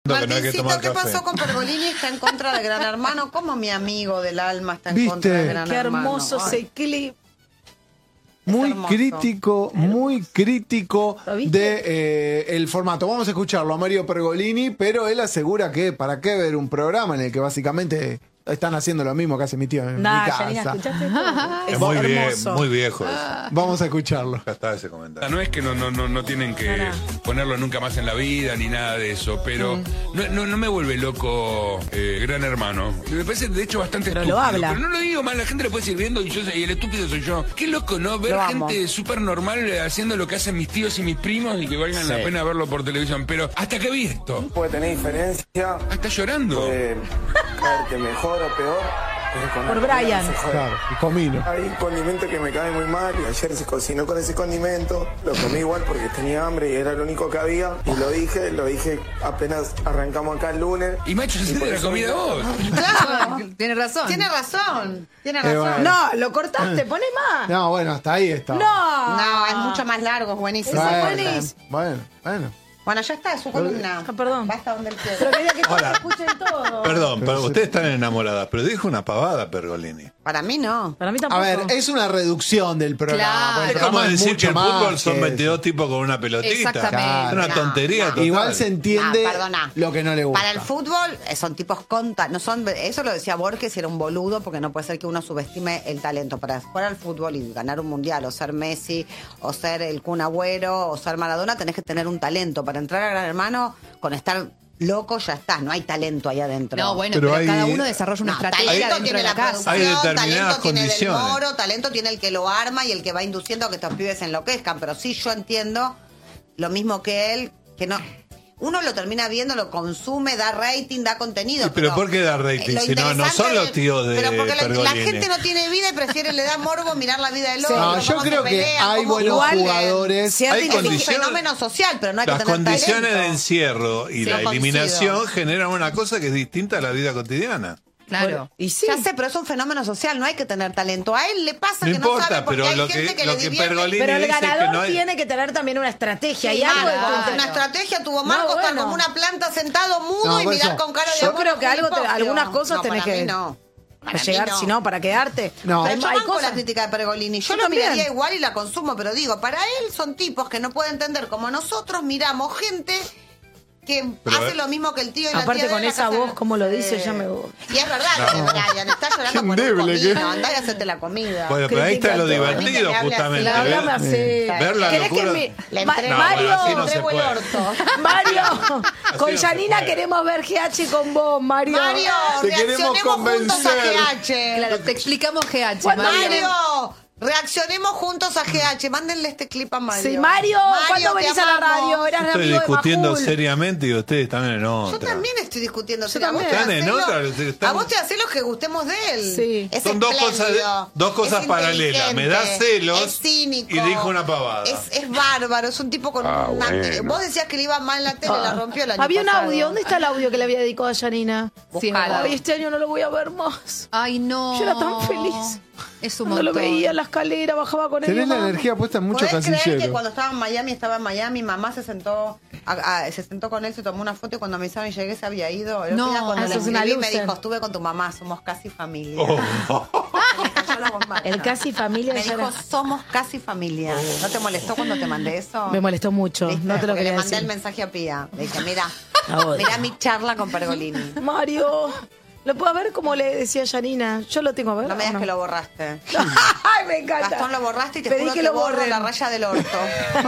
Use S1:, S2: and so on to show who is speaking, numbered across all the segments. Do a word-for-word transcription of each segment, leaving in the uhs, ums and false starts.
S1: Martincito, ¿qué pasó con Pergolini? Está en contra de Gran Hermano. ¿Cómo mi amigo del alma está en ¿Viste? contra de Gran
S2: Qué
S1: Hermano?
S2: Qué hermoso ese clip.
S3: Muy crítico, muy crítico de eh, el formato. Vamos a escucharlo a Mario Pergolini, pero él asegura que para qué ver un programa en el que básicamente están haciendo lo mismo que hace mi tío en
S2: nah,
S3: mi casa.
S2: Janina, ¿escuchaste esto?
S4: Es muy, vie muy viejo eso.
S3: Vamos a escucharlo.
S4: Ya está ese comentario.
S5: No es que no, no, no, no tienen que ponerlo nunca más en la vida ni nada de eso, pero mm. no, no, no me vuelve loco eh, Gran Hermano. Me parece de hecho bastante
S2: pero
S5: estúpido.
S2: Lo habla.
S5: Pero no lo digo mal, la gente lo puede seguir viendo y, yo, y el estúpido soy yo. Qué loco, ¿no? Ver gente súper normal haciendo lo que hacen mis tíos y mis primos y que valgan sí. la pena verlo por televisión. Pero hasta que vi esto.
S6: Puede tener diferencia.
S5: Ah, está llorando.
S6: Puede caerte mejor o peor.
S2: Por Brian.
S3: Claro, y comino.
S6: Hay un condimento que me cae muy mal y ayer se cocinó con ese condimento. Lo comí igual porque tenía hambre y era lo único que había. Y lo dije, lo dije apenas arrancamos acá el lunes.
S5: Y macho, ¿se de la comida vos?
S1: Claro, tiene razón. Tiene razón. Tiene razón.
S3: Eh, bueno.
S2: No, lo cortaste, poné más.
S3: No, bueno, hasta ahí está.
S2: No.
S1: No, es mucho más largo, es buenísimo.
S3: Bueno,
S2: buenísimo.
S3: bueno, bueno.
S1: Bueno, ya está, es su columna.
S2: Ah, perdón.
S1: Basta donde él quiera.
S2: Pero quería que todos escuchen todo.
S4: Perdón, pero ustedes están enamoradas, pero dijo una pavada Pergolini.
S1: Para mí no.
S2: Para mí tampoco.
S3: A ver, es una reducción del programa.
S7: Claro.
S4: Es como decir que el fútbol son
S3: que
S4: veintidós tipos con una pelotita.
S7: Exactamente.
S4: Es una
S1: No,
S4: tontería
S1: no.
S4: total.
S3: Igual se entiende
S1: No, perdona.
S3: lo que no le gusta.
S1: Para el fútbol eh, son tipos conta, no son, eso lo decía Borges y era un boludo porque no puede ser que uno subestime el talento. Para jugar al fútbol y ganar un mundial o ser Messi o ser el Kun Agüero o ser Maradona tenés que tener un talento. Para entrar a Gran Hermano con estar loco ya estás, no hay talento ahí adentro.
S7: No, bueno,
S4: pero,
S7: pero
S4: hay...
S7: cada uno desarrolla una
S1: no,
S7: estrategia
S1: talento
S7: dentro
S1: tiene
S7: de la,
S1: la
S7: casa.
S4: Hay determinadas
S1: talento
S4: condiciones.
S1: tiene del moro, talento tiene el que lo arma y el que va induciendo a que estos pibes enloquezcan, pero sí yo entiendo lo mismo que él, que no... Uno lo termina viendo, lo consume, da rating, da contenido.
S4: Sí, pero, pero ¿por qué da rating? Si no, no son los tíos de
S1: Pero porque la, la
S4: Pergolini.
S1: gente no tiene vida y prefiere, le da morbo mirar la vida del otro.
S3: No, yo creo que
S1: pelean,
S3: hay buenos
S1: igual,
S3: jugadores.
S1: Es
S4: Hay
S1: un
S4: condiciones,
S1: fenómeno social, pero no hay
S4: las
S1: que tener
S4: condiciones
S1: talento.
S4: de encierro y
S1: Sí,
S4: la
S1: coincido.
S4: eliminación generan una cosa que es distinta a la vida cotidiana.
S7: Claro.
S2: Y sí.
S1: Ya sé, pero es un fenómeno social, no hay que tener talento. A él le pasa
S4: No
S1: que
S4: importa,
S1: no sabe porque
S4: pero
S1: hay
S4: lo
S1: gente
S4: que-
S1: que,
S4: lo
S1: le
S4: que
S1: divierte.
S4: Pergolini
S2: Pero el
S4: dice que
S2: ganador
S4: no hay-
S2: tiene que tener también una estrategia.
S1: Sí,
S2: y algo
S1: claro,
S2: de
S1: una estrategia tuvo Marcos,
S2: No, bueno.
S1: estar como una planta sentado mudo
S3: No,
S1: y
S3: por
S1: mirar
S3: eso,
S1: con cara de
S2: yo
S1: amor
S2: creo que
S1: a
S2: algo te-
S1: Filippo.
S2: algunas cosas
S1: no,
S2: tenés
S1: para
S2: que-
S1: mí no.
S2: Para
S1: Para
S2: llegar,
S1: mí no.
S2: si no, para quedarte.
S3: No.
S1: Pero yo
S2: hay
S1: banco
S2: cosas.
S1: la crítica de Pergolini. Yo
S2: Yo
S1: lo
S2: también.
S1: miraría igual y la consumo, pero digo, para él son tipos que no pueden entender como nosotros miramos gente que
S4: Pero,
S1: hace
S4: eh,
S1: lo mismo que el tío y la
S2: Aparte
S1: tía de
S2: con
S1: la
S2: esa
S1: casa.
S2: voz, como lo dice,
S1: Eh,
S2: ya me gusta.
S1: Y es verdad que Brian está llorando
S3: Qué
S1: por un
S3: endeble que-
S1: comino. Andá y hacete la comida.
S4: Bueno, pero ahí está lo
S2: Critica todo.
S4: divertido,
S1: A mí que me hable
S4: justamente.
S1: así.
S4: ver-
S2: Háblame así.
S4: Ver la
S2: ¿Querés
S4: locura.
S2: que
S1: Le
S2: Ma-
S1: entrego-
S4: No,
S2: Mario,
S4: bueno, así no se
S1: entrego el
S4: puede.
S1: orto.
S2: Mario, con
S4: no se
S2: Janina
S4: puede.
S2: queremos ver G H con vos, Mario.
S1: Mario,
S3: Te queremos
S1: reaccionemos juntos a
S3: convencer.
S1: G H.
S7: Claro, te explicamos G H,
S2: ¿Cuándo
S7: Mario.
S1: Mario, reaccionemos juntos a G H. Mándenle este clip a Mario.
S2: Sí, Mario, ¿cuándo
S1: te
S2: venís a la
S1: amamos.
S2: radio? Eras
S4: Estoy
S2: amigo de
S4: discutiendo
S2: Majul.
S4: seriamente y ustedes también en
S1: Yo
S4: otra.
S1: también estoy discutiendo.
S2: Yo
S1: ¿A vos
S2: también.
S1: te
S4: Están en
S1: hace
S4: otra,
S1: lo-
S4: están-
S1: A vos te hace lo que gustemos de él.
S2: Sí.
S1: Es
S4: Son dos cosas,
S1: espléndido,
S4: dos cosas
S1: es
S4: paralelas. Me da
S1: inteligente,
S4: celos
S1: es cínico,
S4: y dijo una pavada.
S1: Es, es bárbaro, es un tipo con
S4: Ah,
S1: una...
S4: bueno.
S1: Vos decías que le iba mal la tele, la rompió el año
S2: Había un
S1: pasado.
S2: audio. ¿Dónde está el audio que le había dedicado a Janina?
S7: Sí,
S1: Buscalo.
S2: Ay, este año no lo voy a ver más.
S7: Ay, no.
S2: Yo era tan feliz.
S7: Es un
S2: Cuando lo
S7: montón.
S2: veía en la escalera, bajaba con él.
S3: Tenés la
S2: mamá.
S3: energía puesta en muchos
S1: ¿Podés creer que
S3: casilleros.
S1: cuando estaba en Miami, estaba en Miami, mamá se sentó a- a- se sentó con él, se tomó una foto y cuando me avisaron y llegué se había ido? El otro
S7: No,
S1: día cuando
S2: eso
S1: le
S2: es una
S1: escribí me
S2: loser.
S1: dijo, estuve con tu mamá, somos casi familia.
S4: Oh.
S1: Me cayó la bombacha.
S2: El casi familia
S1: Me
S2: ya
S1: dijo,
S2: era-
S1: somos casi familia. ¿No te molestó cuando te mandé eso?
S2: Me molestó mucho.
S1: ¿Viste?
S2: No te lo
S1: Porque
S2: quería
S1: le mandé
S2: decir.
S1: el mensaje a Pía. Le dije, mira,
S2: La odio.
S1: mira mi charla con Pergolini.
S2: Mario, ¿lo puedo ver como le decía Janina? Yo lo tengo a ver.
S1: No me
S2: ¿o
S1: digas que lo borraste.
S2: Ay, me encanta.
S1: Gastón lo borraste y te
S2: Pedí
S1: juro
S2: que
S1: que,
S2: lo
S1: borro
S2: borren.
S1: la raya del orto.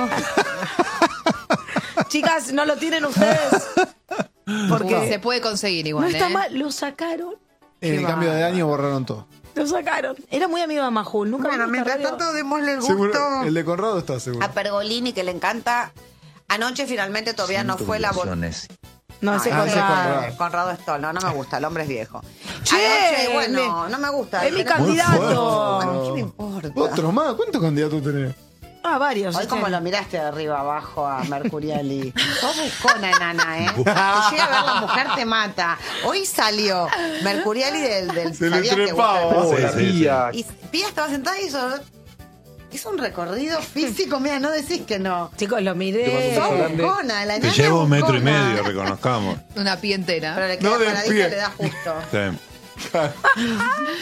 S2: Chicas, ¿no lo tienen ustedes? Porque
S7: Se puede conseguir
S2: no
S7: igual,
S2: está
S7: ¿eh?
S2: mal. Lo sacaron.
S3: En el cambio de año borraron todo.
S2: Lo sacaron. Era muy amigo de Majul. Nunca
S1: Bueno,
S2: vino a esta
S1: mientras
S2: radio.
S1: tanto démosle el
S3: Seguro,
S1: gusto
S3: el de Conrado está seguro.
S1: a Pergolini que le encanta. Anoche finalmente todavía no fue la voz.
S2: No, ese
S3: Ah, ese
S2: Conrado.
S3: Conrado.
S1: Conrado Stoll, no, no me gusta, el hombre es viejo.
S2: Che,
S1: Anoche, bueno,
S2: me-
S1: no me gusta.
S2: es mi
S1: Tenés-
S2: candidato.
S1: Bueno, ¿qué me importa?
S3: Otro más. ¿Cuántos candidatos tenés?
S2: Ah, varios.
S1: Hoy
S2: che.
S1: como lo miraste de arriba abajo a Mercuriali. Sos buscona, enana, ¿eh? Te llega a ver la mujer, te mata. Hoy salió Mercuriali del... del
S3: Se le
S1: ¿sabías que
S3: trepaba.
S1: gusta?
S4: Sí, sí, sí.
S1: Y Pía estaba sentada y hizo... Es un recorrido físico, mira, no decís que no.
S2: Chicos, lo miré.
S1: Sos buscona, la
S4: Te
S1: enana
S4: llevo un metro y
S1: buscona.
S4: medio, reconozcamos.
S7: Una pie entera.
S1: Pero le queda
S3: No de
S1: paradita,
S3: pie.
S1: le da justo.
S4: Sí.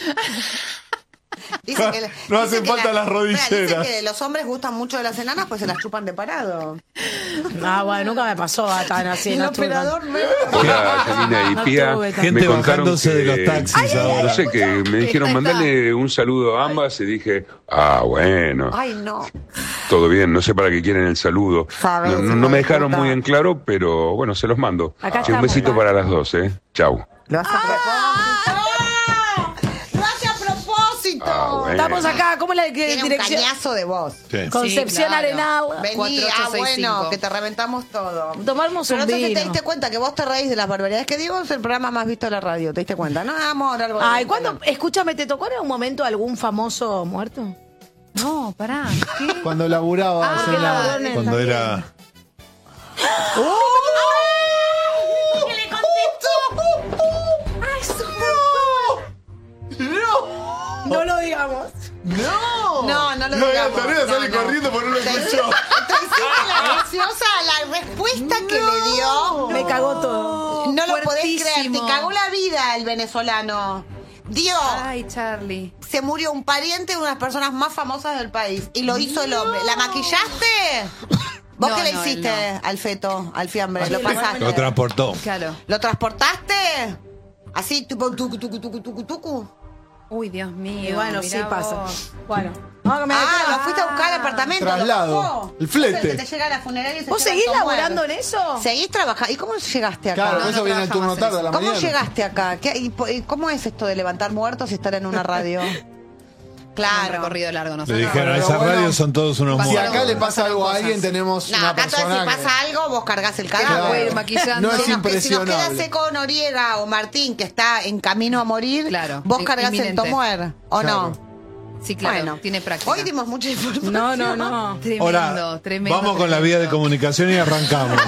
S1: Dice que le-
S3: No
S1: dice
S3: hacen
S1: que
S3: falta
S1: la-
S3: las rodilleras.
S1: Mira, dice que los hombres gustan mucho de las enanas, pues se las chupan de parado.
S2: Ah, bueno, nunca me pasó a tan así.
S1: El
S2: no estuve tan-
S1: operador me...
S8: Hola, Janina y
S2: No
S8: Pía.
S2: tuve tan-
S4: Gente
S8: Me contaron
S4: bajándose
S8: que,
S4: de los taxis ahora.
S8: no sé, que me dijeron
S7: Está, está.
S8: mandarle un saludo a ambas y dije, ah, bueno,
S1: Ay, no.
S8: todo bien, no sé para qué quieren el saludo.
S1: Sabes,
S8: No, no-
S1: hijo
S8: no me
S1: de
S8: dejaron
S1: puta.
S8: muy en claro, pero bueno, se los mando.
S2: Acá
S8: Che, un
S2: estamos,
S8: besito
S2: acá.
S8: para las dos, ¿eh? Chau.
S1: Lo hace a propósito. Lo hace a propósito.
S8: Ah, bueno.
S2: Estamos acá, ¿cómo es la de-
S1: Tiene un
S2: dirección?
S1: cañazo de voz.
S4: Sí.
S2: Concepción
S7: Sí, claro.
S2: Arenal.
S1: Vení,
S7: cuatro ocho
S1: ah,
S7: seis
S1: bueno,
S7: cinco.
S1: que te reventamos todo.
S2: Tomamos
S1: Pero
S2: un
S1: entonces
S2: vino.
S1: te diste cuenta que vos te reís de las barbaridades que digo, es el programa más visto de la radio, ¿te diste cuenta? No, amor, algo
S2: Ay,
S1: de-
S2: ¿cuándo? Escúchame, ¿te tocó en algún momento algún famoso muerto?
S7: No, pará. ¿Qué?
S3: Cuando laburaba
S7: Ah,
S3: en la-
S2: laburó en el-
S4: Cuando era.
S1: ¿Qué le contestó?
S2: No lo digamos.
S3: ¡No!
S1: No, no lo
S3: No,
S1: digamos.
S3: Antonella
S1: No,
S3: sale
S1: no.
S3: corriendo por no lo
S1: Te
S3: escuchó.
S1: hiciste te hiciste la graciosa, la respuesta que le dio.
S2: Me cagó todo.
S1: No lo podés creer, te
S7: Fuertísimo.
S1: cagó la vida el venezolano. Dio,
S7: Ay, Charlie.
S1: se murió un pariente de unas personas más famosas del país y lo hizo el hombre. ¿La maquillaste? ¿Vos
S7: No,
S1: qué le
S7: no, él
S1: hiciste
S7: no.
S1: al feto, al fiambre? ¿Lo pasaste?
S4: Lo transportó.
S7: Claro.
S1: ¿Lo transportaste? Así, tipo, tucu, tucu, tucu, tucu, tucu.
S7: Uy, Dios mío.
S2: Y bueno,
S7: mirá
S2: sí pasa.
S7: vos.
S2: Bueno. Vamos a comer
S1: Ah,
S2: acá.
S1: lo fuiste a buscar al apartamento. lo
S3: Traslado.
S1: bajó.
S3: El flete.
S1: Es el que te llega a la funeraria y se
S2: ¿Vos
S1: lleva
S2: seguís
S1: el tomar.
S2: laburando en eso?
S1: ¿Seguís trabajando? ¿Y cómo llegaste acá?
S3: Claro,
S7: No,
S3: por eso
S7: no
S3: viene el turno
S7: trabajamos en
S3: tarde a la
S1: ¿Cómo
S3: mañana.
S1: llegaste acá? ¿Qué- y po- y ¿Cómo es esto de levantar muertos y estar en una radio?
S7: Un
S1: Claro.
S7: recorrido largo,
S4: Le
S7: nosotros.
S4: dijeron,
S3: pero
S4: esas
S3: bueno,
S4: radios son todos unos
S7: si
S3: Si
S4: muertos.
S3: acá le pasa
S7: Pasaron
S3: algo a
S7: cosas.
S3: alguien, tenemos
S1: No,
S3: una
S1: acá entonces
S3: persona
S1: si
S3: que-
S1: pasa algo, vos cargas el
S7: Que
S1: carajo.
S7: no puede ir
S3: Claro.
S7: maquillando.
S3: No es
S1: Si nos, que- si nos queda
S3: impresionable.
S1: Seco Noriega o Martín, que está en camino a morir,
S7: Claro,
S1: vos
S7: in-
S1: cargas el
S7: inminente.
S1: tomuer, ¿o
S3: Claro.
S1: no?
S7: Sí, claro.
S1: Bueno,
S7: tiene práctica.
S1: Hoy dimos mucha información.
S2: No, no, no.
S7: Tremendo,
S4: Ahora,
S7: tremendo.
S4: vamos con la vía de
S7: tremendo.
S4: comunicación y arrancamos.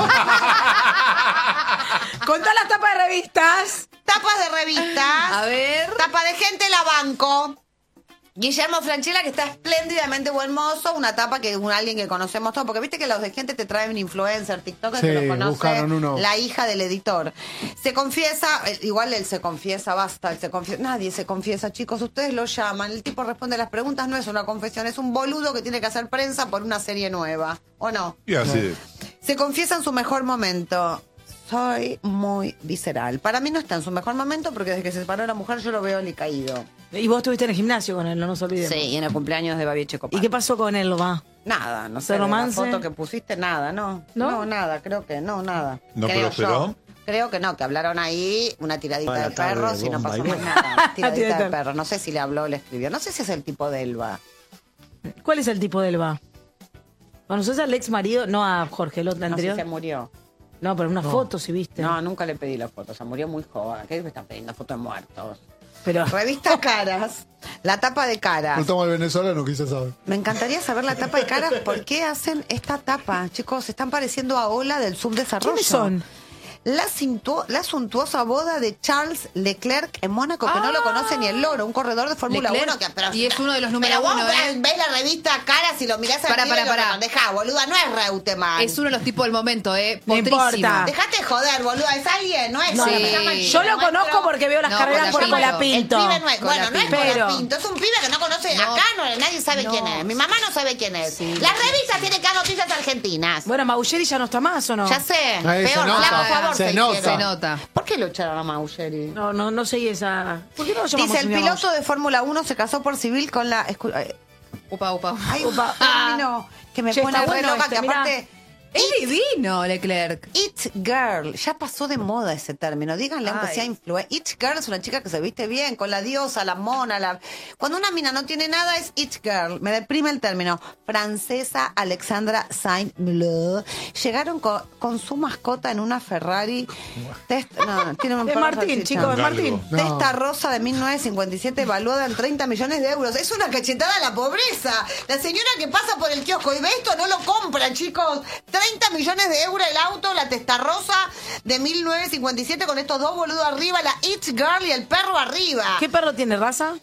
S2: Contá las tapas de revistas.
S1: Tapas de revistas.
S7: A ver.
S1: Tapa de gente la banco. Guillermo Franchella, que está espléndidamente buen mozo, una tapa que un alguien que conocemos todos, porque viste que los de gente te traen influencer, TikToker,
S3: Sí,
S1: que lo conoce
S3: buscaron uno.
S1: la hija del editor. Se confiesa, eh, igual él se confiesa, basta, él se confiesa, nadie se confiesa, chicos, ustedes lo llaman, el tipo responde las preguntas, no es una confesión, es un boludo que tiene que hacer prensa por una serie nueva, ¿o no?
S4: Y así.
S1: Se confiesa en su mejor momento. Soy muy visceral. Para mí no está en su mejor momento porque desde que se separó la mujer yo lo veo alicaído.
S2: Y vos estuviste en el gimnasio con él, no nos olvidemos.
S1: Sí, y en el cumpleaños de Babi Echecopar.
S2: ¿Y qué pasó con él, lo va?
S1: Nada, no
S2: ¿Se
S1: sé, de la
S2: romance?
S1: foto que pusiste, nada, no.
S2: ¿No?
S1: No, nada, creo que no, nada.
S4: ¿No
S1: creo
S4: prosperó?
S1: yo. Creo que no, que hablaron ahí una tiradita
S3: Buena
S1: de
S3: tarde,
S1: perros y no
S3: bomba,
S1: pasó
S3: y
S1: más
S3: bien.
S1: nada. Tiradita
S2: Tiradita.
S1: de perros. No sé si le habló o le escribió. No sé si es el tipo de Elba.
S2: ¿Cuál es el tipo de él, va? ¿Conoces al ex marido? No a Jorge, el otro
S1: No sé
S2: anterior.
S1: si se murió.
S2: No, pero una foto, si viste.
S1: No, nunca le pedí la foto. Se murió muy joven. ¿Qué me están pidiendo fotos de muertos?
S2: Pero
S1: Revista Caras. La tapa de Caras.
S3: Preguntamos al venezolano, quise saber.
S1: Me encantaría saber la tapa de Caras. ¿Por qué hacen esta tapa? Chicos, se están pareciendo a Ola del subdesarrollo.
S2: ¿quiénes son?
S1: La, cintu- la suntuosa boda de Charles Leclerc en Mónaco, que no lo conoce ni el loro, un corredor de Fórmula
S7: Leclerc,
S1: uno. Que, pero,
S7: y es uno de los número
S1: pero vos
S7: uno, ¿eh?
S1: ves la revista Caras y lo mirás al
S7: Pará,
S1: pibe y
S7: pará,
S1: lo
S7: pará.
S1: Dejá, boluda, no es Reutemann.
S7: Es uno de los tipos del momento, ¿eh?
S2: No
S7: Potrísimo.
S2: importa.
S1: Dejate de joder, boluda, es alguien, no es
S7: No,
S1: se
S7: sí.
S1: llama el
S2: Yo
S1: pibe
S2: lo conozco
S1: nuestro.
S2: porque veo las
S7: No,
S2: carreras por
S7: Colapinto.
S2: Colapinto.
S1: El pibe no es, bueno, no es
S2: Pero-
S1: Colapinto, es un pibe que no conoce
S7: No.
S1: acá, no, nadie sabe
S7: No.
S1: quién es. Mi mamá no sabe quién es.
S7: Sí.
S1: Las revistas tienen que dar noticias argentinas.
S2: Bueno, Maugeri ya no está más, ¿o no?
S1: Ya sé,
S3: Ahí se
S1: peor,
S3: nota,
S1: flaco favor
S3: se
S1: se
S3: nota.
S1: hicieron.
S7: Se nota.
S1: ¿Por qué lo echaron a Maugeri?
S2: No, no, no seguí esa. ¿Por qué no lo llamamos
S1: Dice, el
S2: señor
S1: piloto de Fórmula uno se casó por civil con la... escu- eh,
S7: Upa, upa.
S1: Ay, un término que me
S2: Che,
S1: pone
S2: está
S1: re
S2: bueno
S1: loca,
S2: este,
S1: que
S2: mirá.
S1: aparte...
S7: Es divino, Leclerc.
S1: It Girl, ya pasó de moda ese término. Díganle aunque
S7: Ay.
S1: sea influencer. It Girl es una chica que se viste bien, con la diosa, la mona, la... Cuando una mina no tiene nada es It Girl. Me deprime el término. Francesa Alexandra Saint-Mleux. Llegaron con, con su mascota en una Ferrari. Test, no, tiene un
S2: Es
S1: perro
S2: Martín,
S1: salchicha.
S2: chicos, es Martín.
S3: No.
S1: Testa rosa de mil novecientos cincuenta y siete evaluada en treinta millones de euros. Es una cachetada a la pobreza. La señora que pasa por el kiosco y ve esto no lo compra, chicos. treinta millones de euros el auto, la testa rosa de mil novecientos cincuenta y siete con estos dos boludos arriba, la It Girl y el perro arriba.
S2: ¿Qué perro tiene raza?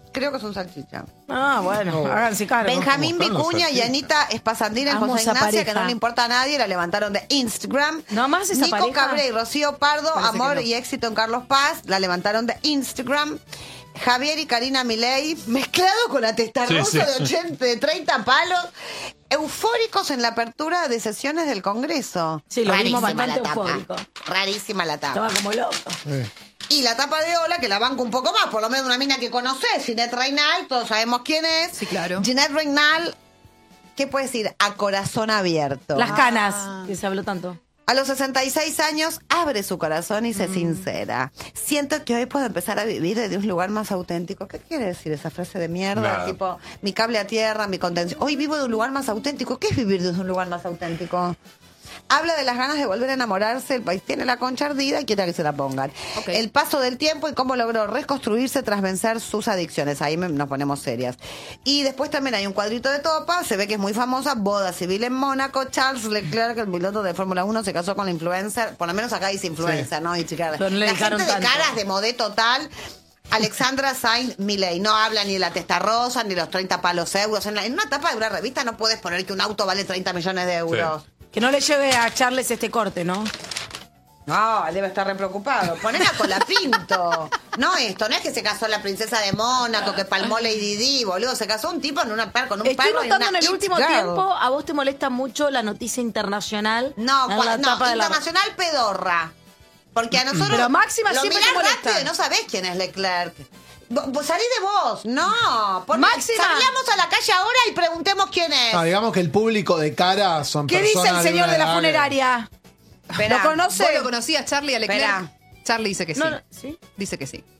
S1: Creo que es un salchicha.
S2: Ah, bueno, háganse cargo.
S1: Benjamín
S3: ¿Cómo están los
S1: Vicuña y
S3: salchichas?
S1: Anita Espasandina en
S2: Amo
S1: José
S2: esa
S1: Ignacia, que
S2: pareja.
S1: no le importa a nadie, la levantaron de Instagram.
S2: ¿No más esa
S1: Nico
S2: pareja?
S1: Cabré y Rocío Pardo,
S7: Parece
S1: amor
S7: que no.
S1: y éxito en Carlos Paz, la levantaron de Instagram. Javier y Karina Milei, mezclado con la testarrosa
S4: Sí, sí.
S1: de ochenta, de treinta palos, eufóricos en la apertura de sesiones del Congreso.
S2: Sí, lo vimos
S1: Rarísima
S2: bastante
S1: la tapa.
S2: eufórico.
S1: Rarísima la tapa.
S2: Estaba como loco.
S3: Eh.
S1: Y la tapa de Ola, que la banco un poco más, por lo menos una mina que conoces, Ginette Reynal, todos sabemos quién es.
S7: Sí, claro.
S1: Ginette Reynal, ¿qué puede decir? A corazón abierto.
S2: Las canas, que se habló tanto.
S1: A los sesenta y seis años abre su corazón y se sincera. Siento que hoy puedo empezar a vivir desde un lugar más auténtico. ¿Qué quiere decir esa frase de mierda?
S4: Nada.
S1: Tipo, mi cable a tierra, mi contención. Hoy vivo de un lugar más auténtico. ¿Qué es vivir desde un lugar más auténtico? Habla de las ganas de volver a enamorarse. El país tiene la concha ardida y quiere que se la pongan.
S7: Ok.
S1: El paso del tiempo y cómo logró reconstruirse tras vencer sus adicciones. Ahí me- nos ponemos serias. Y después también hay un cuadrito de topa. Se ve que es muy famosa. Boda civil en Mónaco. Charles Leclerc, el piloto de Fórmula uno, se casó con la influencer. Por lo menos acá dice influencer, ¿no? Y chica,
S2: Pero no le
S1: la
S2: dedicaron
S1: gente de
S2: tanto.
S1: caras de modé total. Alexandra Sainz Milei no habla ni de la testa rosa ni de los treinta palos euros. En, la- en una tapa de una revista no puedes poner que un auto vale treinta millones de euros.
S2: Que no le lleve a Charles este corte, ¿no?
S1: No, debe estar re preocupado. Ponela con la Pinto. No esto, no es que se casó la princesa de Mónaco, que palmó Lady Di, boludo. Se casó un tipo en una par con un
S2: Estoy
S1: perro y
S2: notando
S1: una
S2: en el
S1: it
S2: último
S1: girl.
S2: tiempo, a vos te molesta mucho la noticia internacional.
S1: No,
S2: en
S1: cua-
S2: la
S1: no,
S2: tapa de la-
S1: internacional pedorra. Porque a nosotros
S2: Pero Máxima
S1: lo
S2: siempre
S1: mirás
S2: te molesta.
S1: rápido y no sabés quién es Leclerc. Vo- vos salí de vos. No. Pon-
S2: Máxima.
S1: Salgamos a la calle ahora y preguntemos quién es.
S3: Ah, digamos que el público de cara son
S2: ¿Qué dice
S3: personas
S2: el
S3: de
S2: señor
S3: una
S2: de la
S3: edad que-
S2: funeraria?
S1: Esperá.
S2: ¿Lo conoce?
S7: ¿Vos lo conocías, Charlie, a Leclerc?
S1: Espera.
S7: Charlie dice que sí.
S2: No, no, ¿sí?
S7: Dice que sí.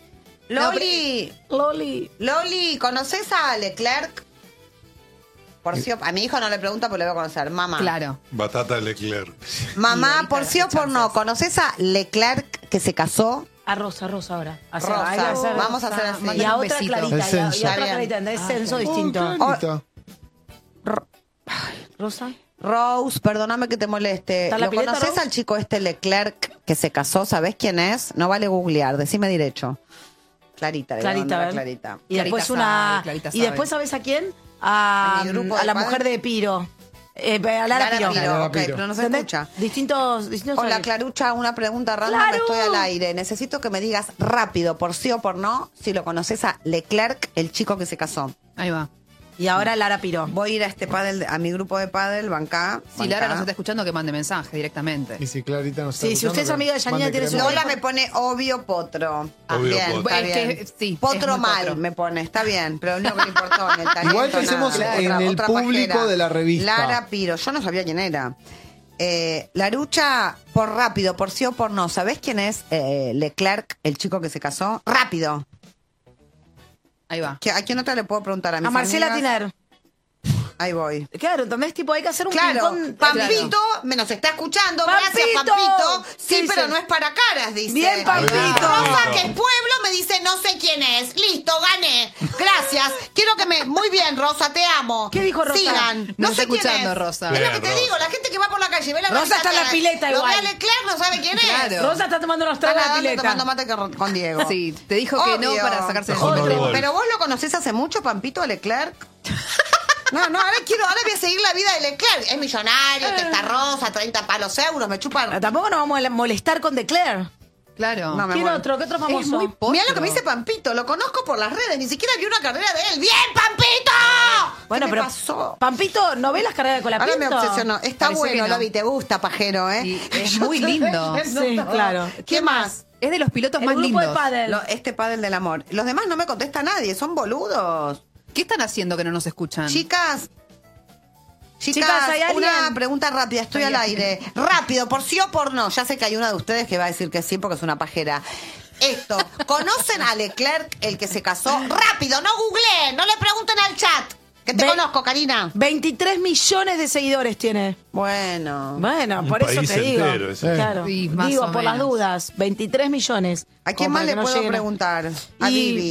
S1: Loli,
S2: Loli.
S1: Loli, ¿conoces a Leclerc? Por si, a mi hijo no le pregunta porque le voy a conocer. Mamá.
S7: Claro.
S4: Batata Leclerc.
S1: Mamá,
S7: ahorita
S1: por sí o
S7: las
S1: por no,
S7: chances.
S1: ¿conoces a Leclerc que se casó?
S2: A Rosa, Rosa ahora. O sea,
S1: Rosa.
S2: hay que hacer-
S1: Vamos a hacer así.
S2: Y a
S7: Mándale un
S2: otra
S7: besito.
S2: clarita.
S3: El
S2: Y a, y
S3: censo.
S2: a otra
S1: Está bien.
S2: clarita. Es censo
S3: Oh,
S2: distinto.
S3: Clarita.
S2: Rosa.
S1: Rose, perdóname que te moleste.
S2: ¿Está la
S1: ¿Lo
S2: pileta,
S1: conoces
S2: Rose?
S1: al chico este Leclerc que se casó? ¿Sabés quién es? No vale googlear, decime derecho. Clarita, de
S2: Clarita, a ver.
S1: Clarita.
S2: Y
S7: Clarita
S2: después
S7: sabe,
S2: una.
S7: Clarita
S2: Y
S7: sabe.
S2: después, ¿sabes a quién? A,
S1: A mi grupo
S2: a
S1: de
S2: la
S1: padres.
S2: mujer de Piro. Eh, a Lara,
S1: Lara
S2: Piro.
S1: Piro,
S3: Lara
S1: ok,
S3: Piro.
S1: pero no se
S2: ¿Entendés?
S1: escucha.
S2: Distintos, distintos
S1: Hola,
S2: horarios.
S1: Clarucha, una pregunta random,
S2: ¡Claro!
S1: estoy al aire. Necesito que me digas rápido, por sí o por no, si lo conoces a Leclerc, el chico que se casó.
S7: Ahí va.
S2: Y ahora Lara Piro.
S1: Voy a ir a este pádel, a mi grupo de pádel, bancá.
S7: Si Lara
S1: bancá.
S7: nos está escuchando, que mande mensaje directamente.
S3: Y si Clarita no está
S2: Sí, si usted es
S3: escuchando,
S2: amiga de
S3: que
S2: Janina,
S3: mande
S2: tiene su-
S3: crema.
S1: Lola me pone obvio potro. Ah,
S4: Obvio
S1: bien,
S4: potro.
S1: está
S7: Es
S1: bien.
S7: que, sí,
S1: potro
S7: es muy
S1: mal
S7: potro.
S1: me pone, está bien, pero lo único que le importó en el talento.
S3: Igual pensemos
S1: nada.
S3: en el público
S1: pajera.
S3: de la revista.
S1: Lara Piro, yo no sabía quién era. Eh, Larucha, por rápido, por sí o por no, ¿sabés quién es eh, Leclerc, el chico que se casó? Rápido.
S7: Ahí va.
S1: ¿Que- ¿A quién otra le puedo preguntar? A, mis
S2: A Marcela
S1: amigas?
S2: Tiner.
S1: Ahí voy.
S2: Claro, ¿entendés? Tipo, hay que hacer un
S1: Claro,
S2: ping-pong.
S1: Pampito me nos está escuchando. Gracias,
S2: Pampito.
S1: Pampito. Sí,
S2: Sí,
S1: pero
S2: sí.
S1: no es para caras, dice.
S2: Bien, Pampito.
S1: Rosa, que es pueblo, me dice no sé quién es. Listo, gané. Gracias. Quiero que me... Muy bien, Rosa, te amo.
S2: ¿Qué dijo Rosa?
S1: Sigan.
S7: Nos
S1: No
S7: está
S1: sé quién
S7: escuchando,
S1: es.
S7: Rosa.
S1: Es lo
S4: Bien,
S1: que te
S4: Rosa.
S1: digo, la gente que va por la calle ve la
S2: Rosa
S1: revista
S2: está en la
S1: Tele,
S2: pileta
S1: lo
S2: igual.
S1: ve a Leclerc, no sabe quién es.
S7: Claro.
S2: Rosa está tomando unos
S1: Está
S2: tragos de
S1: nadando
S2: pileta.
S1: tomando mate con, con Diego.
S7: Sí, te dijo que no
S1: Obvio.
S7: para sacarse de
S4: Con
S7: foto.
S4: Norbol.
S1: Pero vos lo conocés hace mucho, Pampito, a Leclerc. No, no, ahora quiero, ahora voy a seguir la vida de Leclerc. Es millonario, testa rosa, treinta palos euros, me chupan.
S2: Ah, Tampoco nos vamos a molestar con Declare.
S7: Claro.
S1: No, me
S2: ¿Quién
S1: muero.
S2: otro? ¿Qué otro famoso?
S7: Es muy potro.
S1: Mirá lo que me dice Pampito, lo conozco por las redes, ni siquiera vi una carrera de él. ¡Bien, Pampito!
S2: Bueno,
S1: ¿Qué
S2: pero
S1: me pasó?
S2: Pampito, ¿no ves las carreras de Colapinto?
S1: Ahora me obsesionó. Está
S7: Parece
S1: bueno,
S7: que no.
S1: Lovi, te gusta, pajero, ¿eh?
S7: Y es muy lindo.
S2: Sí, claro.
S1: ¿Qué más?
S7: Es de los pilotos
S2: El
S7: más
S2: grupo
S7: lindos.
S2: de pádel.
S1: Lo- este pádel del amor. Los demás no me contesta nadie, son boludos.
S7: ¿Qué están haciendo que no nos escuchan?
S1: Chicas, chicas,
S2: Chicas, ¿hay alguien?
S1: una pregunta rápida, estoy al aire. Rápido, por sí o por no. Ya sé que hay una de ustedes que va a decir que sí porque es una pajera. Esto, ¿conocen a Leclerc, el que se casó? Rápido, no googleen, no le pregunten al chat. Que te
S2: Ve-
S1: conozco, Karina.
S2: veintitrés millones de seguidores tiene.
S1: Bueno.
S2: Bueno,
S4: Un
S2: por eso
S4: país
S2: te digo.
S4: entero, ese.
S2: Claro.
S7: Sí, más
S2: Digo,
S7: o
S2: por las
S7: menos.
S2: dudas, veintitrés millones.
S1: ¿A quién
S2: Como
S1: más
S2: para
S1: le
S2: que no
S1: puedo
S2: lleguen a-
S1: preguntar? A
S2: Y-
S1: Vivi.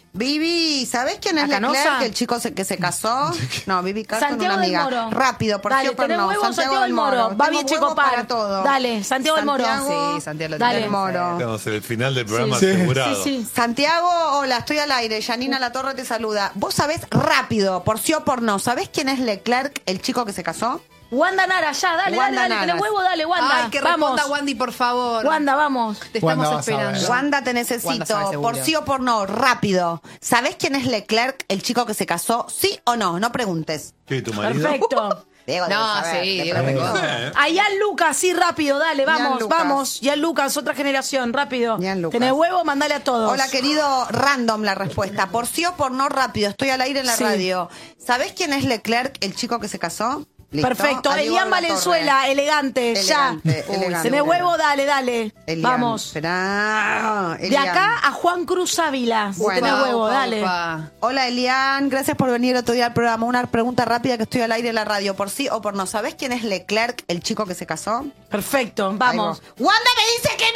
S1: Vivi, ¿sabés quién es
S2: ¿A Canosa?
S1: Leclerc, el chico se- que se casó? No, Vivi Car con
S2: Santiago
S1: una
S2: del
S1: amiga.
S2: Moro.
S1: Rápido, por
S2: Dale,
S1: sí o por
S2: ¿tenés
S1: no.
S2: huevo? Santiago del Moro. Va
S1: Tengo
S2: bien,
S1: huevos
S2: Chico Par.
S1: para todo.
S2: Dale, Santiago del Moro.
S7: Sí, Santiago lo
S2: Dale.
S7: tiene.
S1: Del Moro.
S4: Tenemos el final del programa
S3: Sí.
S4: asegurado.
S2: Sí, sí.
S1: Santiago, hola, estoy al aire. Yanina La Torre te saluda. Vos sabés rápido, por sí o por no, ¿sabés quién es Leclerc, el chico que se casó?
S2: Wanda Nara, ya, dale,
S1: Wanda
S2: dale, dale.
S1: Nara.
S2: ¿Tenés huevo? Dale, Wanda.
S7: Ay, que
S2: vamos.
S7: responda Wandy, por favor.
S2: Wanda, vamos.
S7: Te
S3: Wanda,
S7: estamos
S3: vas a ver.
S7: esperando.
S1: Wanda, te
S7: Wanda
S1: necesito,
S7: sabe seguro.
S1: por sí o por no, rápido. ¿Sabés quién es Leclerc, el chico que se casó? ¿Sí o no? No preguntes.
S4: ¿Qué, tu marido?
S2: Perfecto.
S1: Diego debe
S7: No,
S1: saber,
S7: sí,
S1: te
S7: Diego
S1: pregunto.
S7: reconoce.
S2: A Ian Lucas, sí, rápido, dale,
S1: Ian
S2: vamos,
S1: Lucas.
S2: vamos. Ian Lucas, otra generación, rápido.
S1: Ian Lucas.
S2: ¿Tenés huevo? Mandale a todos.
S1: Hola, querido, random la respuesta. Por sí o por no, rápido. Estoy al aire en la
S2: Sí.
S1: radio. ¿Sabés quién es Leclerc, el chico que se casó? ¿Listo?
S2: Perfecto.
S1: A Diego
S2: Elian
S1: de la
S2: Valenzuela,
S1: Torre.
S2: elegante,
S1: Elegante,
S2: ya.
S1: elegante.
S2: ¿Tenés huevo? Dale, dale.
S1: Elian,
S2: Vamos.
S1: esperá.
S2: De
S1: Elian.
S2: acá a Juan Cruz Ávila.
S1: Bueno.
S2: Tenés huevo,
S7: Upa,
S2: dale.
S7: upa.
S1: Hola, Elian. Gracias por venir otro día al programa. Una pregunta rápida que estoy al aire en la radio. ¿Por sí o por no? ¿Sabés quién es Leclerc, el chico que se casó?
S2: Perfecto, vamos.
S1: Ahí va. ¡Wanda me dice que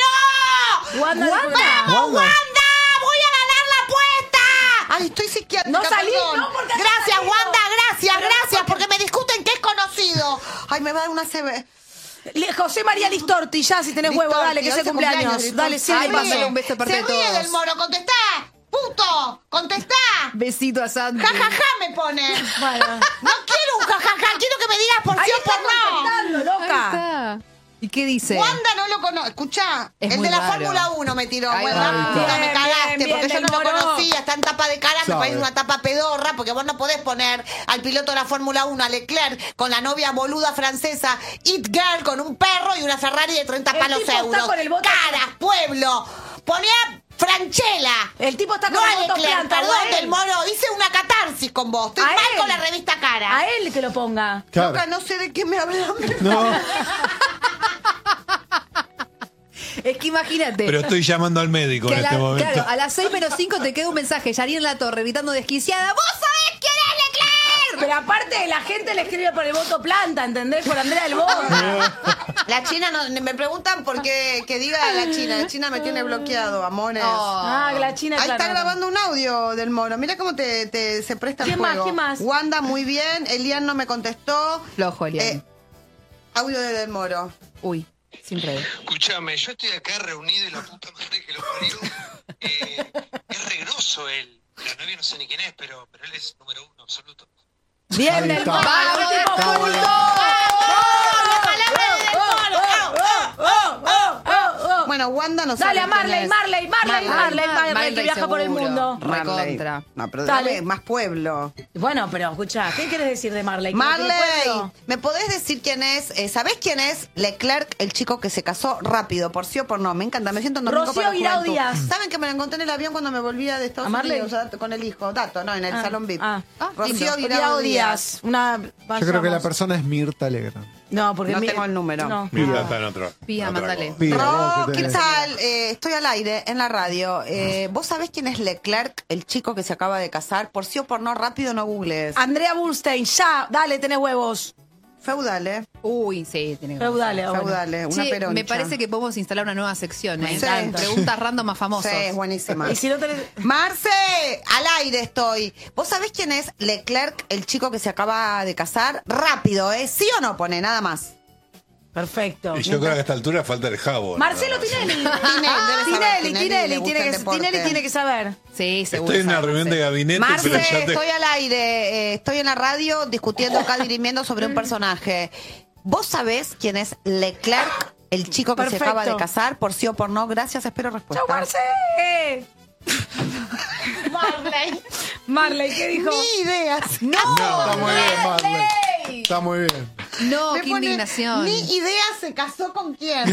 S1: no!
S2: Wanda,
S1: ¡Vamos,
S3: Wanda.
S1: Wanda! ¡Voy a ganar la apuesta! Ay, estoy psiquiátrica.
S2: No salí,
S1: perdón.
S2: no, porque has
S1: Gracias,
S2: salido.
S1: Wanda, gracias,
S2: Pero
S1: gracias,
S2: porque-
S1: porque me discuten que es conocido. Ay, me va a dar una C B.
S2: Le- José María Listorti, ya, si tenés huevo,
S1: Listorti,
S2: dale, que
S1: hoy
S2: es el
S1: se cumpleaños,
S2: cumpleaños.
S1: Listorti.
S2: Dale, sí,
S7: Ay,
S2: le paso.
S7: mándale un beso aparte
S1: Se
S7: de
S1: ríe
S7: todos.
S1: del moro, contestá. Puto, contestá.
S7: Besito a Santi.
S1: Ja, ja, ja, me pone.
S2: Bueno.
S1: No quiero un jajaja, quiero que me digas por
S2: Ahí
S1: sí o
S2: está
S1: por no.
S2: contestando,
S7: Ahí
S2: loca.
S7: está. ¿Y qué dice?
S1: Wanda no lo conozco. Escuchá,
S7: Es
S1: el
S7: muy
S1: de la
S7: raro.
S1: Fórmula uno me tiró.
S7: Ahí
S1: Bueno,
S7: va.
S1: puta, me
S2: Bien,
S1: cagaste
S2: bien,
S1: porque
S2: bien,
S1: yo no
S2: del
S1: lo
S2: Moro.
S1: conocía. Está en tapa de cara, me
S3: Sabe.
S1: parece una tapa pedorra porque vos no podés poner al piloto de la Fórmula uno, a Leclerc, con la novia boluda francesa, It Girl, con un perro y una Ferrari de treinta
S2: El
S1: palos
S2: tipo está
S1: euros.
S2: con el voto-
S1: Caras, pueblo. Poné a Franchella.
S2: El tipo está con
S1: No
S2: el
S1: a
S2: voto
S1: Leclerc,
S2: planta,
S1: perdón,
S2: o a él.
S1: del Moro. Hice una catarsis con vos. Estoy
S2: A
S1: mal
S2: él.
S1: con la revista Cara.
S2: A él que lo ponga.
S3: Claro.
S1: Loca, no sé de qué me hablan.
S3: No.
S7: Es que imagínate.
S4: Pero estoy llamando al médico
S7: que
S4: en
S7: a la-
S4: este momento.
S7: claro, a las seis menos cinco te queda un mensaje. Yanina La Torre gritando desquiciada. ¡Vos sabés quién es Leclerc!
S2: Pero aparte la gente le escribe por el voto planta, ¿entendés? Por Andrea del Bono.
S1: La China, no, me preguntan por qué que diga la China. La China me tiene bloqueado, amores.
S2: Ah, la China,
S1: Ahí
S2: claro.
S1: está grabando un audio del Moro. Mira cómo te, te- se presta el
S2: ¿Quién más?
S1: juego.
S2: ¿Quién más?
S1: Wanda, muy bien. Elian no me contestó.
S7: Flojo, Elian.
S1: Eh, audio de Del Moro.
S7: Uy, sin red.
S9: Escúchame, yo estoy acá reunido y la puta madre que lo parió. Eh, es regroso él. La novia no sé ni quién es, pero, pero él es número uno absoluto.
S2: Bien,
S3: Ahí
S2: del
S3: está.
S2: Moro.
S7: ¡Vamos,
S2: el tipo
S3: Está
S2: culto.
S3: bueno.
S1: Bueno, Wanda no sabe.
S2: Dale a
S1: quién
S2: Marley,
S1: es.
S2: Marley, Marley, Marley, Marley,
S7: Marley
S2: que viaja por el
S7: seguro.
S2: mundo.
S1: Marley.
S7: Recontra.
S1: No, pero
S2: Dale.
S1: dame más pueblo.
S2: Bueno, pero escuchá, ¿qué quieres decir de Marley? ¿Que no tiene
S1: Marley,
S2: pueblo?
S1: ¿me podés decir quién es? Eh, ¿Sabés quién es Leclerc, el chico que se casó rápido, por sí o por no? Me encanta, me siento en domingo
S2: Rocío
S1: para la
S2: Guirao
S1: juventud.
S2: Díaz.
S1: ¿Saben que me lo encontré en el avión cuando me volvía de Estados
S2: ¿A Marley?
S1: Unidos? O sea, con el hijo, Dato, no, en el
S2: Ah,
S1: Salón V I P.
S2: ah.
S7: Ah,
S1: Rocío
S7: lindo.
S1: Guirao
S2: Guirao
S1: Díaz.
S2: Díaz. Una,
S3: Yo creo que la
S2: vayamos.
S3: persona es Mirta Legrand.
S2: No, porque
S1: No
S2: mi-
S1: tengo el número.
S2: No.
S4: Mirta está en otro.
S7: Pía,
S4: en otra
S7: mándale.
S4: cosa.
S3: Pía,
S1: Ro,
S3: vos que
S1: ¿qué
S3: tenés.
S1: tal? Eh, estoy al aire en la radio. Eh, ¿Vos sabés quién es Leclerc, el chico que se acaba de casar? Por sí o por no, rápido, no googlees.
S2: Andrea Burstein, ya, dale, tenés huevos.
S1: Feudale,
S7: Uy, sí, tiene que
S2: Feudale, ahora.
S1: feudale, una
S7: Che,
S1: peroncha.
S7: me parece que podemos instalar una nueva sección, ¿eh?
S1: Me encanta.
S7: Preguntas random más famosas.
S1: Sí, es buenísima.
S2: Y si no tenés...
S1: Marce, al aire estoy. ¿Vos sabés quién es Leclerc, el chico que se acaba de casar? Rápido, ¿eh? ¿Sí o no? Pone nada más.
S2: Perfecto.
S4: Y yo creo que a esta altura falta el jabo.
S2: Marcelo
S4: nada más.
S2: Tinelli.
S1: Tinelli, debe saber.
S2: Tinelli,
S1: Tinelli
S2: Tinelli,
S1: le gusta
S2: tiene
S1: el
S2: que,
S1: deporte.
S2: Tinelli tiene que saber.
S7: Sí, seguro.
S4: Estoy en una
S7: sabe,
S4: reunión
S7: sí.
S4: de gabinete,
S1: Marce,
S4: pero ya te...
S1: estoy al aire, eh, estoy en la radio discutiendo acá, dirimiendo sobre un personaje. ¿Vos sabés quién es Leclerc, el chico que
S2: Perfecto.
S1: se acaba de casar? Por sí o por no, gracias, espero respuesta.
S2: ¡Chau, Marce!
S1: Marley.
S2: Marley, ¿qué dijo?
S1: Ni ideas.
S7: ¡No!
S3: Está muy bien, Marley. Está muy bien.
S7: No,
S1: Me
S7: qué
S1: pone,
S7: indignación.
S1: Ni idea se casó con quién.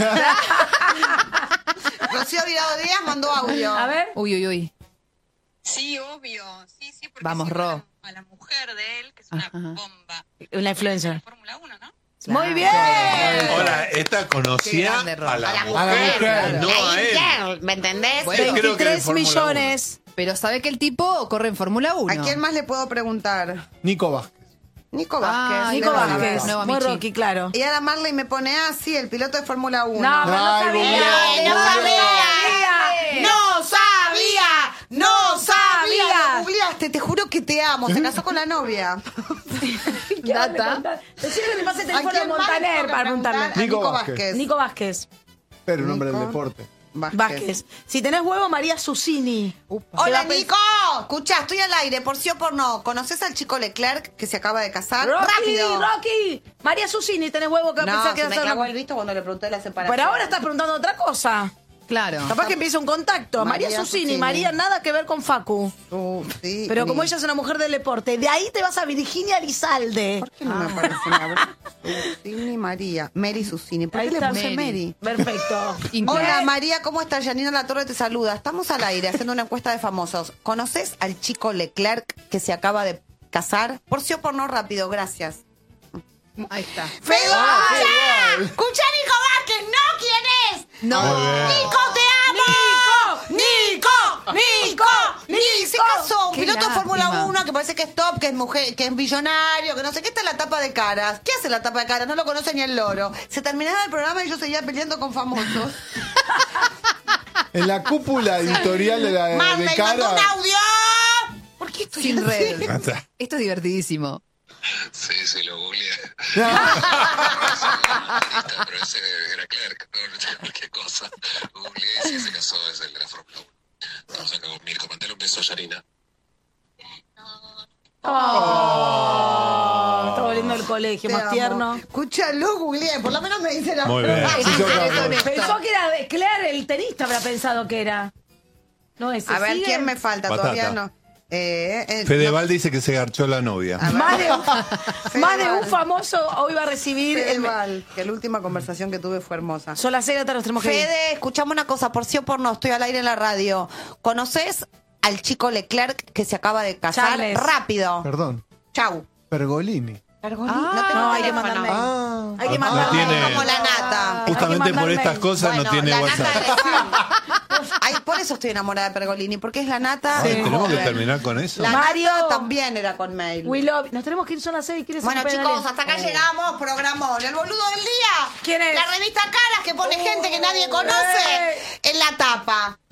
S1: Rocío Virado Díaz mandó audio.
S2: A ver.
S7: Uy, uy, uy.
S10: Sí, obvio. Sí, sí, porque
S7: Vamos,
S10: sí,
S7: Ro.
S10: a la mujer de él, que es una
S7: Ajá.
S10: bomba.
S2: Una influencer.
S10: Fórmula uno, ¿no?
S2: Muy bien.
S4: Ahora, esta
S7: Qué
S4: conocía
S7: grande, Ro.
S4: a la,
S1: A la
S4: mujer,
S3: A la mujer.
S4: no a
S1: La
S4: él.
S1: It-Girl, ¿me entendés?
S7: Bueno,
S4: Yo creo que en
S2: veintitrés
S4: Fórmula
S2: millones.
S7: Pero sabe que el tipo corre en Fórmula uno.
S1: ¿A quién más le puedo preguntar?
S3: Nico Vázquez.
S1: Nico
S7: Ah,
S1: Vázquez.
S2: Nico
S1: debe
S2: Vázquez.
S1: saber.
S7: No,
S2: Muy
S7: Michi.
S2: Rocky, claro.
S1: Y ahora Marley me pone, ah, sí, el piloto de Fórmula uno.
S2: No, pero no
S3: Ay,
S2: sabía.
S3: googleó,
S1: no
S3: googleó.
S1: sabía, no sabía, no sabía. se casó con la novia.
S2: Data. Decirle que le pase el teléfono a Montaner para preguntarle.
S3: Nico Vázquez.
S2: Nico Vázquez.
S3: Pero un hombre del
S1: Nico.
S3: deporte.
S1: Vázquez.
S2: Vázquez. Si tenés huevo, María Susini.
S1: Hola, Nico. Escuchá, estoy al aire, por sí o por no. ¿Conoces al chico Leclerc que se acaba de casar?
S2: Rocky,
S1: ¡Rápido!
S2: Rocky. María Susini, tenés huevo que
S1: No,
S2: pensás que
S1: se
S2: vas
S1: me
S2: a
S1: clavó
S2: hacer-
S1: el visto cuando le pregunté la separación.
S2: Pero ahora estás preguntando otra cosa.
S7: Claro.
S2: Capaz que empieza un contacto. María,
S1: María
S2: Susini,
S1: Susini.
S2: María, nada que ver con Facu.
S1: Uh, sí,
S2: Pero como
S1: ni-
S2: ella es una mujer del deporte, de ahí te vas a Virginia Lizalde.
S1: ¿Por qué no me aparece una Susini María? Mary Susini. ¿Por
S2: Ahí
S1: qué le
S2: está
S1: puse Mary?
S2: Perfecto.
S1: Hola María, ¿cómo estás? Janina La Torre te saluda. Estamos al aire haciendo una encuesta de famosos. ¿Conoces al chico Leclerc que se acaba de casar? Por sí o por no, rápido, gracias.
S7: Ahí está.
S1: ¡Fede!
S3: Ah,
S1: ¡Escucha! ¡Escucha, Nico Vázquez! ¡No! ¿Quién es?
S7: No.
S1: ¡Nico, te amo! ¡Nico! ¡Nico! ¡Nico! Se casó un
S7: Qué
S1: piloto de Fórmula
S7: lástima.
S1: uno que parece que es top, que es mujer, que es millonario, que no sé qué. Está en la tapa de caras. ¿Qué hace la tapa de caras? No lo conoce ni el loro. Se terminaba el programa y yo seguía peleando con famosos.
S3: En la cúpula editorial de la de,
S1: ¡Manda
S3: de
S1: y mandó
S3: cara.
S1: un audio! ¿Por qué estoy
S7: Sin
S1: así?
S7: red.
S4: Ya está.
S7: Esto es divertidísimo.
S9: Sí, sí, lo googleé. Pero ese era Clerc, no, no cualquier cosa. Googleé y sí se casó, es el de la Fórmula uno. Estamos acá con Mirko, mandale un beso a Yarina.
S2: Oh, está volviendo al colegio,
S1: Te
S2: más
S1: amo.
S2: tierno.
S1: Escúchalo, googleé. Por lo menos me dice la
S4: Muy bien.
S1: verdad.
S3: Sí, yo
S7: Es
S3: creo.
S7: honesto.
S2: Pensó que era de Claire, el tenista, habrá pensado que era. No, ese
S1: A ver,
S2: sigue.
S1: ¿quién me falta?
S4: Batata.
S1: Todavía no. Eh, eh,
S4: Fedeval
S1: no.
S4: dice que se garchó la novia.
S1: A ver.
S2: Más de, un, más de un
S1: Fedeval.
S2: famoso hoy va a recibir el...
S1: Fedeval, que la última conversación que tuve fue hermosa.
S2: Son las seis de la tarde, nos tenemos que ir.
S1: Fede, escuchame una cosa, por sí o por no, estoy al aire en la radio. ¿Conoces al chico Leclerc que se acaba de casar?
S2: Charles.
S1: Rápido.
S3: Perdón.
S1: Chau.
S3: Pergolini.
S1: Pergolini,
S7: Ah,
S1: no tengo
S2: no, hay que
S1: teléfono.
S2: mandarme.
S3: Ah.
S2: Hay que
S4: No
S2: mandarle.
S4: tiene-
S1: Como la nata.
S4: Justamente
S2: Hay que
S4: por
S2: mandarme-
S4: estas cosas no
S1: Bueno,
S4: tiene
S1: la
S4: WhatsApp.
S1: nata de- Ay, por eso estoy enamorada de Pergolini, porque es la nata.
S4: Ay,
S1: joven.
S4: ¿tenemos que terminar con eso?
S1: La
S2: Mario.
S1: nata también era con mail.
S2: We love. Nos tenemos que ir, son las seis. ¿Quieres
S1: Bueno,
S2: hacer un
S1: chicos,
S2: pedale?
S1: hasta acá llegamos. Programón. El boludo del día.
S2: ¿Quién es?
S1: La revista Caras que pone
S2: Uh,
S1: gente que nadie conoce
S2: eh.
S1: en la tapa.